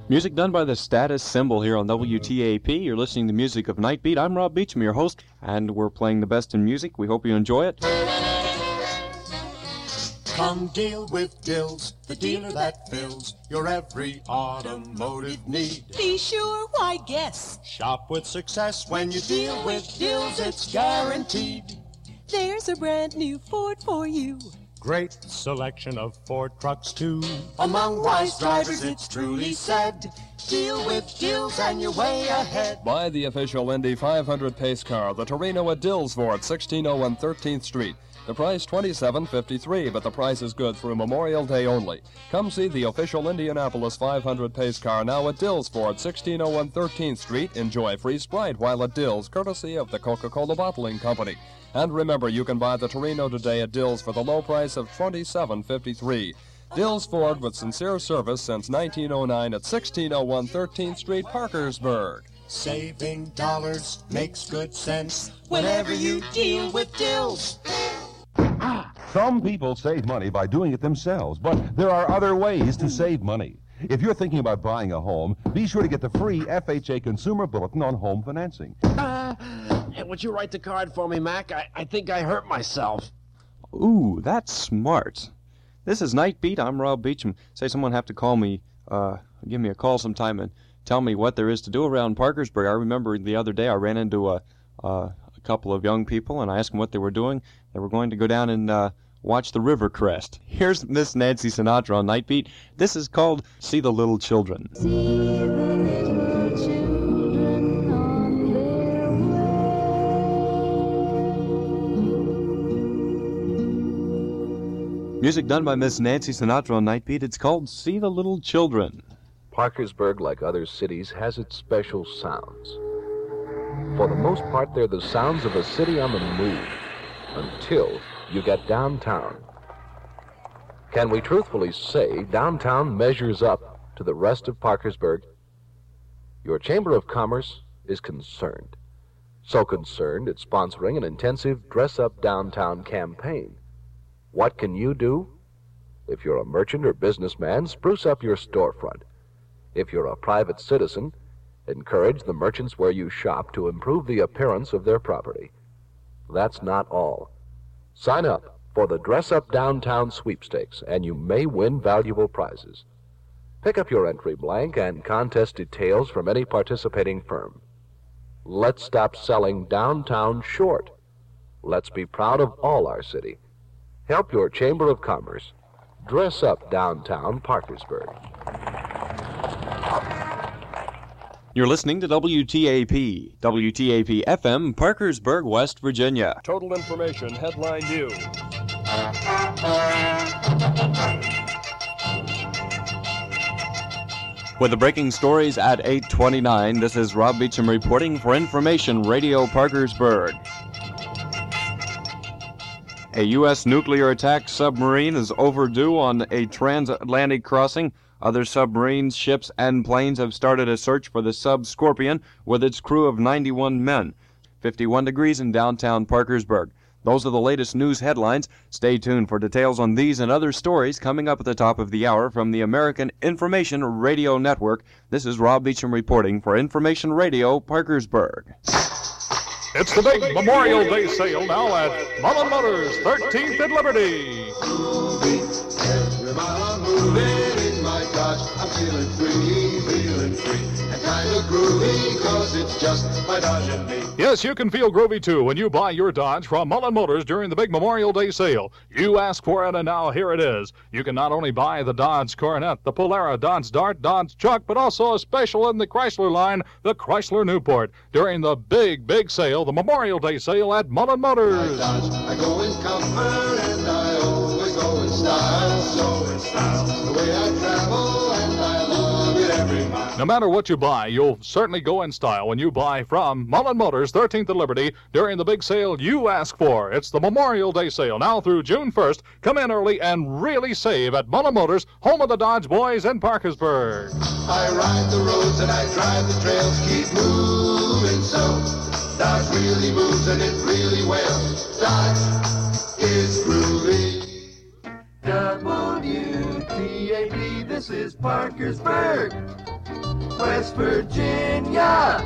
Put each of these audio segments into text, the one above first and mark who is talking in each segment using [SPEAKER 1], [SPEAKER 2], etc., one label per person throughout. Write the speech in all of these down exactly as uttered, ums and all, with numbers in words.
[SPEAKER 1] Music done by the Status Symbol here on W T A P. You're listening to Music of Nightbeat. I'm Rob Beecham, your host, and we're playing the best in music. We hope you enjoy it.
[SPEAKER 2] Come deal with Dills, the dealer that fills your every automotive need.
[SPEAKER 3] Be sure, why guess?
[SPEAKER 2] Shop with success when you deal with Dills, it's guaranteed.
[SPEAKER 3] There's a brand new Ford for you.
[SPEAKER 2] Great selection of Ford trucks, too. Among wise drivers, it's truly said, deal with Dills and you're way ahead.
[SPEAKER 4] Buy the official Indy five hundred pace car, the Torino at Dills Ford, sixteen oh one thirteenth Street. The price twenty-seven fifty-three, but the price is good through Memorial Day only. Come see the official Indianapolis five hundred pace car now at Dills Ford, sixteen oh one thirteenth Street. Enjoy free Sprite while at Dills, courtesy of the Coca-Cola Bottling Company. And remember, you can buy the Torino today at Dills for the low price of twenty-seven fifty-three. Dills Ford with sincere service since nineteen oh nine at sixteen oh one thirteenth Street, Parkersburg.
[SPEAKER 2] Saving dollars makes good sense whenever you deal with Dills.
[SPEAKER 5] Some people save money by doing it themselves, but there are other ways to save money. If you're thinking about buying a home, be sure to get the free F H A Consumer Bulletin on home financing.
[SPEAKER 6] Uh, hey, would you write the card for me, Mac? I, I think I hurt myself.
[SPEAKER 1] Ooh, that's smart. This is Nightbeat. I'm Rob Beecham. Say someone have to call me, uh, give me a call sometime and tell me what there is to do around Parkersburg. I remember the other day I ran into a, uh, a couple of young people and I asked them what they were doing. They were going to go down and uh, watch the river crest. Here's Miss Nancy Sinatra on Nightbeat. This is called See the Little Children.
[SPEAKER 7] See the little children on their way.
[SPEAKER 1] Music done by Miss Nancy Sinatra on Nightbeat. It's called See the Little Children.
[SPEAKER 8] Parkersburg, like other cities, has its special sounds. For the most part, they're the sounds of a city on the move, until you get downtown. Can we truthfully say downtown measures up to the rest of Parkersburg? Your Chamber of Commerce is concerned. So concerned, it's sponsoring an intensive Dress Up Downtown campaign. What can you do? If you're a merchant or businessman, spruce up your storefront. If you're a private citizen, encourage the merchants where you shop to improve the appearance of their property. That's not all. Sign up for the Dress Up Downtown sweepstakes, and you may win valuable prizes. Pick up your entry blank and contest details from any participating firm. Let's stop selling downtown short. Let's be proud of all our city. Help your Chamber of Commerce dress up downtown Parkersburg.
[SPEAKER 1] You're listening to W T A P, W T A P F M, Parkersburg, West Virginia.
[SPEAKER 4] Total information, headline news.
[SPEAKER 1] With the breaking stories at eight twenty-nine, this is Rob Beecham reporting for Information Radio Parkersburg. A U S nuclear attack submarine is overdue on a transatlantic crossing. Other submarines, ships, and planes have started a search for the sub Scorpion with its crew of ninety-one men. fifty-one degrees in downtown Parkersburg. Those are the latest news headlines. Stay tuned for details on these and other stories coming up at the top of the hour from the American Information Radio Network. This is Rob Beecham reporting for Information Radio Parkersburg.
[SPEAKER 9] It's the big Memorial Day sale now at Mullen Motors, thirteenth and Liberty.
[SPEAKER 10] Moving, every mile I'm moving in my Dodge. I'm feeling free, feeling free, and kind of groovy, cause it's just my Dodge and me.
[SPEAKER 9] Yes, you can feel groovy too when you buy your Dodge from Mullen Motors during the big Memorial Day sale. You asked for it, and now here it is. You can not only buy the Dodge Coronet, the Polara, Dodge Dart, Dodge Chuck, but also a special in the Chrysler line, the Chrysler Newport, during the big, big sale, the Memorial Day sale at Mullen Motors.
[SPEAKER 10] I Dodge, I go in comfort, and I always go in style, so in style, the way I travel, and I love it every mile.
[SPEAKER 9] No matter what you buy, you'll certainly go in style when you buy from Mullen Motors, thirteenth and Liberty, during the big sale you ask for. It's the Memorial Day sale now through June first. Come in early and really save at Mullen Motors, home of the Dodge boys in Parkersburg.
[SPEAKER 10] I ride the roads and I drive the trails, keep moving so. Dodge really moves and it really wails. Dodge is groovy. W T A P, this is Parkersburg. West Virginia,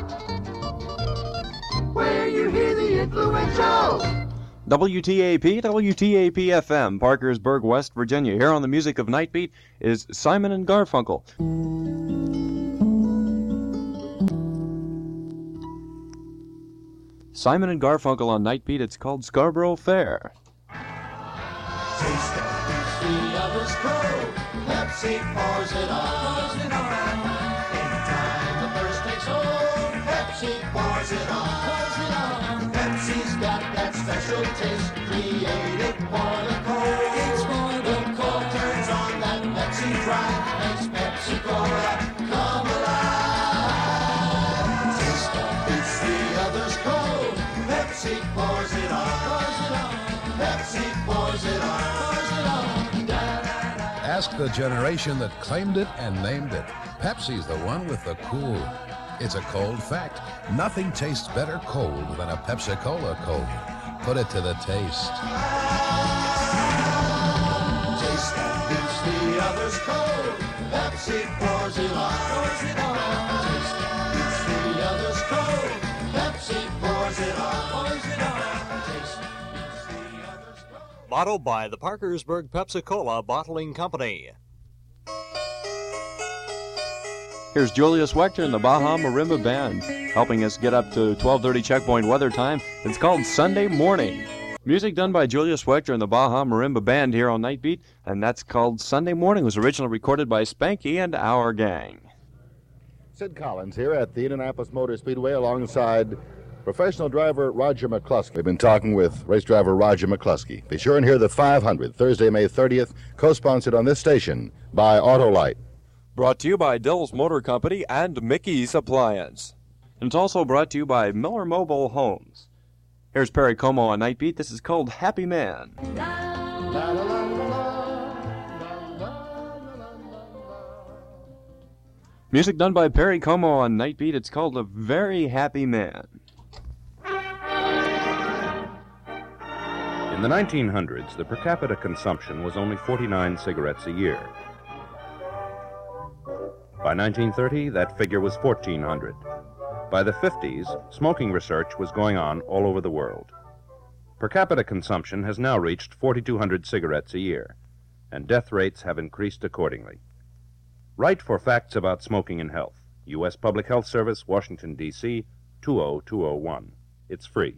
[SPEAKER 10] where you hear the influential
[SPEAKER 1] W T A P, W T A P F M, Parkersburg, West Virginia. Here on the music of Night Beat is Simon and Garfunkel. Simon and Garfunkel on Night Beat. It's called Scarborough Fair.
[SPEAKER 2] Taste of beats the others grow. Pepsi pours it on. Anytime the thirst takes hold, Pepsi pours it on. Pepsi's got that special taste created for the cold. It's for the cold. Turns on that Pepsi drive, makes Pepsi Cola come alive. Taste of beats the others cold. Pepsi pours it on. Pepsi pours it on.
[SPEAKER 11] Ask the generation that claimed it and named it. Pepsi's the one with the cool. It's a cold fact. Nothing tastes better cold than a Pepsi-Cola cold. Put it to the taste.
[SPEAKER 2] Taste that beats the others cold. Pepsi pours it on. Pours it on. Taste that beats the others cold. Pepsi pours it on. Pours it on. Taste that beats the others cold.
[SPEAKER 12] Bottled by the Parkersburg Pepsi-Cola Bottling Company.
[SPEAKER 1] Here's Julius Wechter and the Baja Marimba Band, helping us get up to twelve thirty checkpoint weather time. It's called Sunday Morning. Music done by Julius Wechter and the Baja Marimba Band here on Night Beat, and that's called Sunday Morning. It was originally recorded by Spanky and Our Gang.
[SPEAKER 13] Sid Collins here at the Indianapolis Motor Speedway alongside professional driver Roger McCluskey. We've been talking with race driver Roger McCluskey. Be sure and hear the five hundred, Thursday, May thirtieth, co-sponsored on this station by Autolite.
[SPEAKER 1] Brought to you by Dill's Motor Company and Mickey's Appliance. And it's also brought to you by Miller Mobile Homes. Here's Perry Como on Night Beat. This is called Happy Man. Music done by Perry Como on Night Beat. It's called A Very Happy Man.
[SPEAKER 14] In the nineteen hundreds, the per capita consumption was only forty-nine cigarettes a year. By nineteen thirty, that figure was fourteen hundred. By the fifties, smoking research was going on all over the world. Per capita consumption has now reached forty-two hundred cigarettes a year, and death rates have increased accordingly. Write for facts about smoking and health. U S Public Health Service, Washington, D C, two oh two oh one. It's free.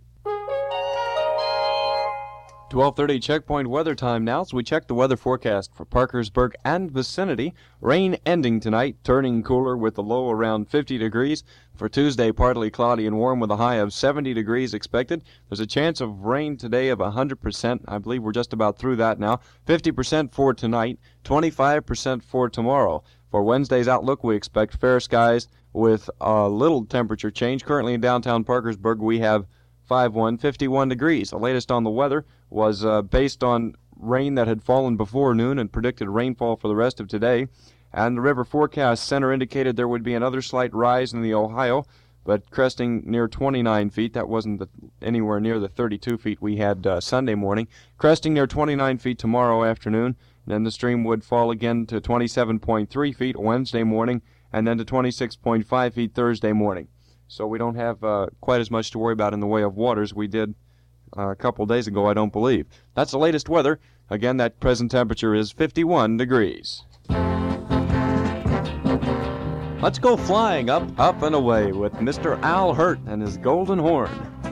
[SPEAKER 1] twelve thirty checkpoint weather time now, so we check the weather forecast for Parkersburg and vicinity. Rain ending tonight, turning cooler with a low around fifty degrees. For Tuesday, partly cloudy and warm with a high of seventy degrees expected. There's a chance of rain today of one hundred percent. I believe we're just about through that now. fifty percent for tonight, twenty-five percent for tomorrow. For Wednesday's outlook, we expect fair skies with a little temperature change. Currently in downtown Parkersburg, we have five one, fifty-one degrees. The latest on the weather was uh, based on rain that had fallen before noon and predicted rainfall for the rest of today. And the River Forecast Center indicated there would be another slight rise in the Ohio, but cresting near twenty-nine feet. That wasn't the, anywhere near the thirty-two feet we had uh, Sunday morning. Cresting near twenty-nine feet tomorrow afternoon. And then the stream would fall again to twenty-seven point three feet Wednesday morning, and then to twenty-six point five feet Thursday morning. So we don't have uh, quite as much to worry about in the way of waters we did uh, a couple days ago, I don't believe. That's the latest weather. Again, that present temperature is fifty-one degrees. Let's go flying up, up and away with Mister Al Hurt and his golden horn.